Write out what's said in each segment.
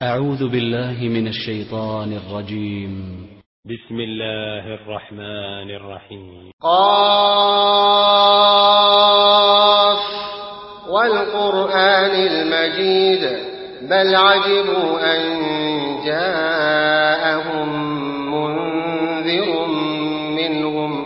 أعوذ بالله من الشيطان الرجيم. بسم الله الرحمن الرحيم. قاف والقرآن المجيد بل عجبوا أن جاءهم منذر منهم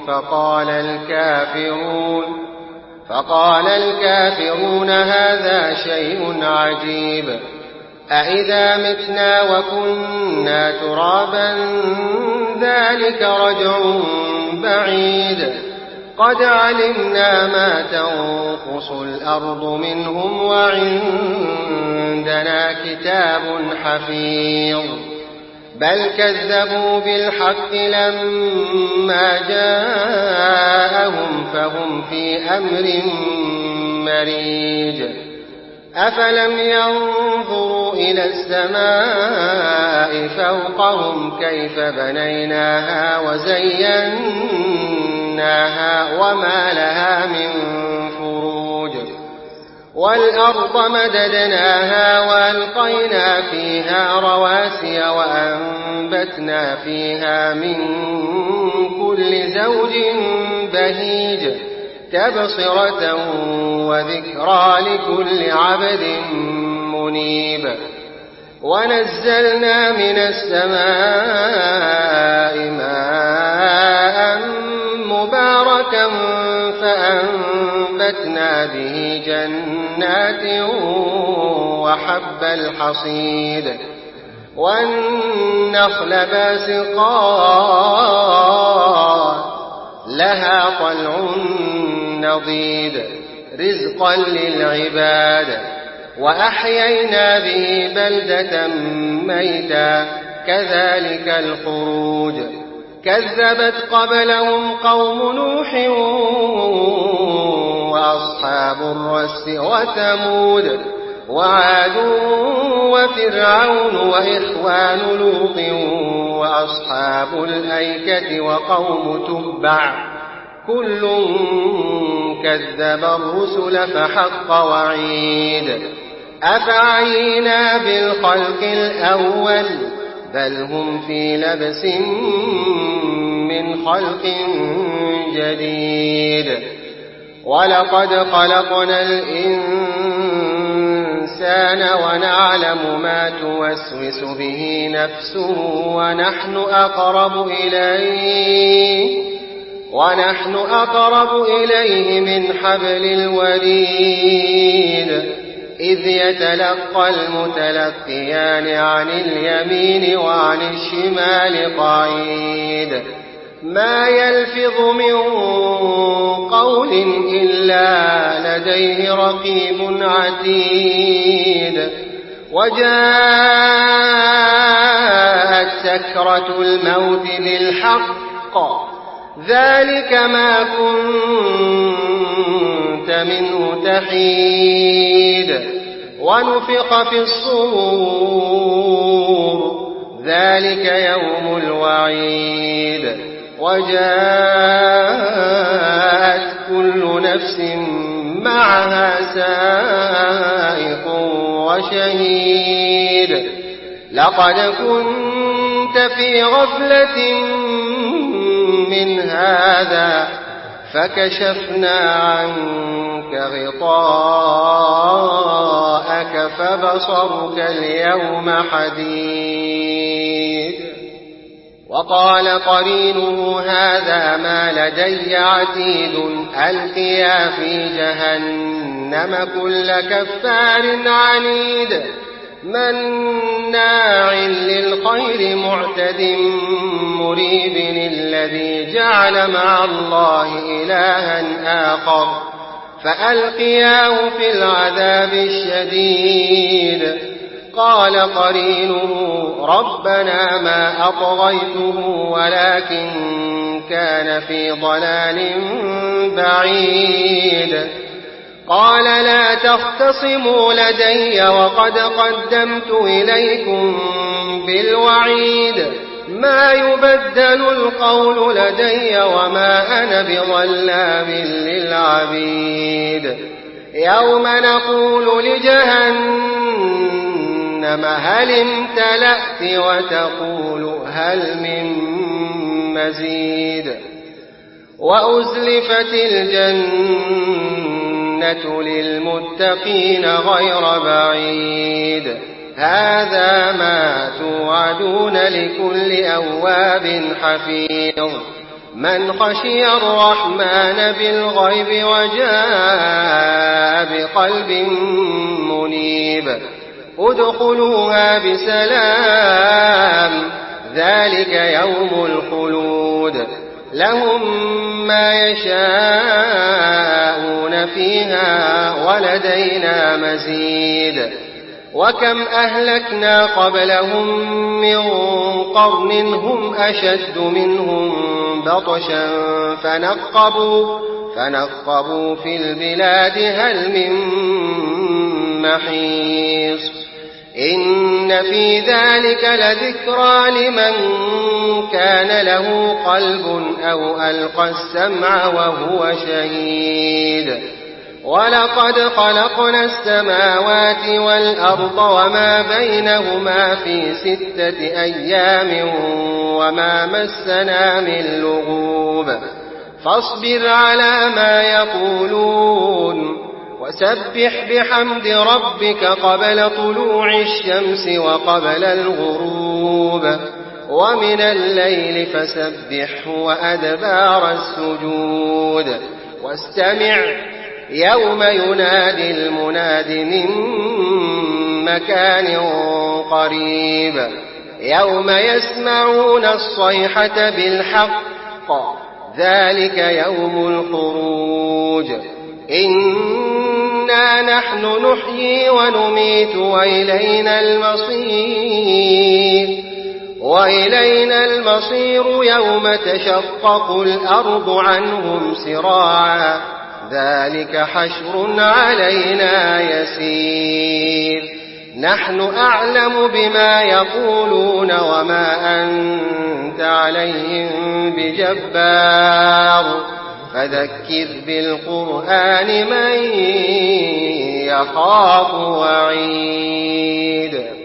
فقال الكافرون هذا شيء عجيب أإذا متنا وكنا ترابا ذلك رجع بعيد قد علمنا ما تنقص الأرض منهم وعندنا كتاب حفيظ بل كذبوا بالحق لما جاءهم فهم في أمر مريج أفلم ينظروا إلى السماء فوقهم كيف بنيناها وزيناها وما لها من فروج والأرض مددناها وألقينا فيها رواسي وأنبتنا فيها من كل زوج بهيج تبصرة وذكرى لكل عبد منيب ونزلنا من السماء ماء مباركا فأنبتنا به جنات وحب الحصيد والنخل باسقات لها طلع نضيد رزقا للعباد وأحيينا به بلدة ميتا كذلك الخروج كذبت قبلهم قوم نوح وأصحاب الرس وثمود وعاد وفرعون وإخوان لوط وأصحاب الأيكة وقوم تبع كل كذب الرسل فحق وعيد أفعينا بالخلق الأول بل هم في لبس من خلق جديد ولقد خلقنا الإنسان ونعلم ما توسوس به نفسه ونحن أقرب إليه من حبل الوريد إذ يتلقى المتلقيان عن اليمين وعن الشمال قعيد ما يلفظ من قول إلا لديه رقيب عتيد وجاءت سكرة الموت بالحق ذلك ما كنت منه تحيد ونفخ في الصور ذلك يوم الوعيد وجاءت كل نفس معها سائق وشهيد لقد كنت في غفلة من هذا فكشفنا عنك غطاءك فبصرك اليوم حديد وقال قرينه هذا ما لدي عتيد ألقيا في جهنم كل كفار عنيد مناع للخير معتد مريب الذي جعل مع الله إلها آخر فألقياه في العذاب الشديد قال قرينه ربنا ما أطغيته ولكن كان في ضلال بعيد قال لا تختصموا لدي وقد قدمت إليكم بالوعيد ما يبدل القول لدي وما أنا بظلام للعبيد يوم نقول لجهنم جهنم هل امتلأت وتقول هل من مزيد وأزلفت الجنة للمتقين غير بعيد هذا ما توعدون لكل أواب حفيظ من خشي الرحمن بالغيب وجاء بقلب منيب ادخلوها بسلام ذلك يوم الخلود لهم ما يشاءون فيها ولدينا مزيد وكم أهلكنا قبلهم من قرن هم أشد منهم بطشا فنقبوا في البلاد هل من محيص إن في ذلك لذكرى لمن كان له قلب أو ألقى السمع وهو شهيد ولقد خلقنا السماوات والأرض وما بينهما في 6 أيام وما مسنا من لغوب فاصبر على ما يقولون وسبح بحمد ربك قبل طلوع الشمس وقبل الغروب ومن الليل فسبحه وأدبار السجود واستمع يوم ينادي المناد من مكان قريب يوم يسمعون الصيحة بالحق ذلك يوم الخروج إنا نحن نحيي ونميت وإلينا المصير يوم تشقق الأرض عنهم سراعا ذلك حشر علينا يسير نحن أعلم بما يقولون وما أنت عليهم بجبار فذكر بالقرآن من يخاف وعيد